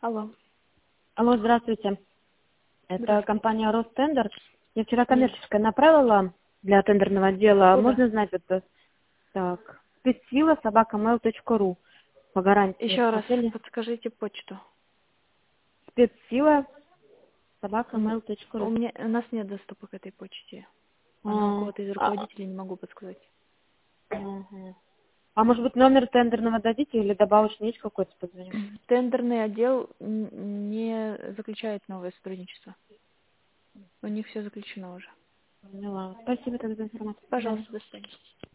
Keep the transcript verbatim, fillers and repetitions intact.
Алло. Алло, здравствуйте. Это Здравствуйте. компания Ростендер. Я вчера коммерческое направила для тендерного отдела. Куда? Можно знать это? Так. Спецсила собака mail точка ру по гарантии. Еще раз Смотрели? подскажите почту. Спецсила собака М, mail точка У ру. меня у нас нет доступа к этой почте. Она у А, кого-то из а, руководителей, не могу подсказать. мгм. А может быть номер тендерного дадите или добавочный есть какой-то позвоню? Тендерный отдел н- не заключает новое сотрудничество. У них все заключено уже. Поняла. Спасибо тогда за информацию. До свидания. Пожалуйста, до свидания.